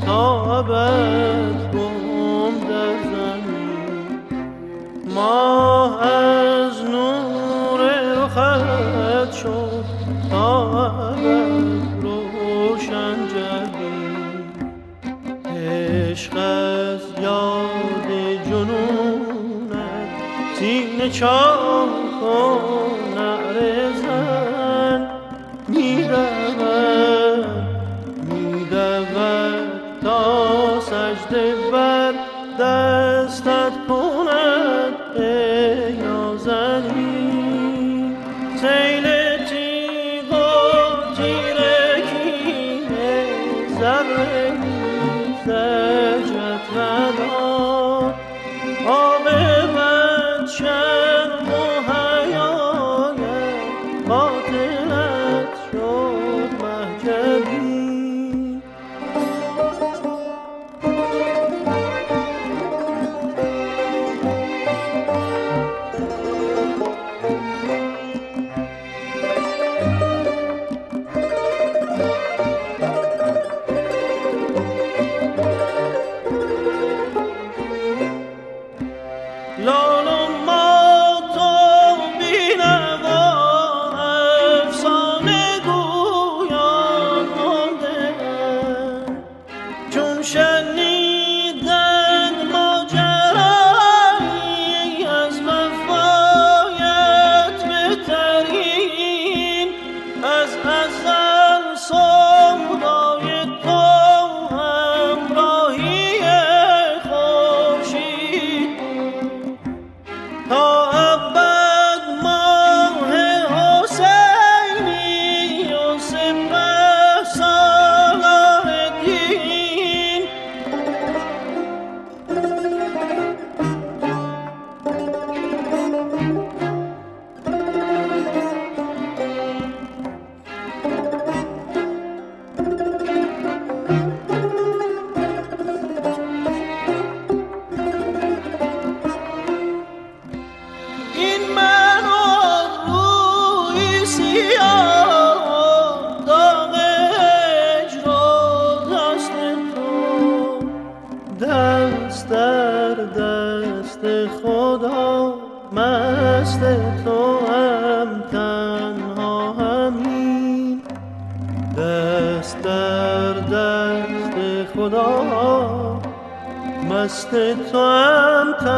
تا ابد گم در زمین. ماه از نور رخت شد تا ابد روشن جبین. عشق از یاد جنونت سینه چاک کن، نعره زن می‌دود تا سجده بر دستت کند ای نازنین. سیل تیغ و تیرگی ذره زجرت نداد. عاقبت شرم و حیایت باطلت شد محجبی. لال و مات و بی‌نوا افسانه گویان مانده‌اند. چون شنیدند ماجرایی از وفایت بهترین، از ازل سودای تو همراهی خورشید تا ابد ماه حسینی و سپه صلاح الدین. این من و روی سیاه داغ هجر و دست تو، دست در دست خدا مست تو هم تنها همین. دست در دست خدا مست تو هم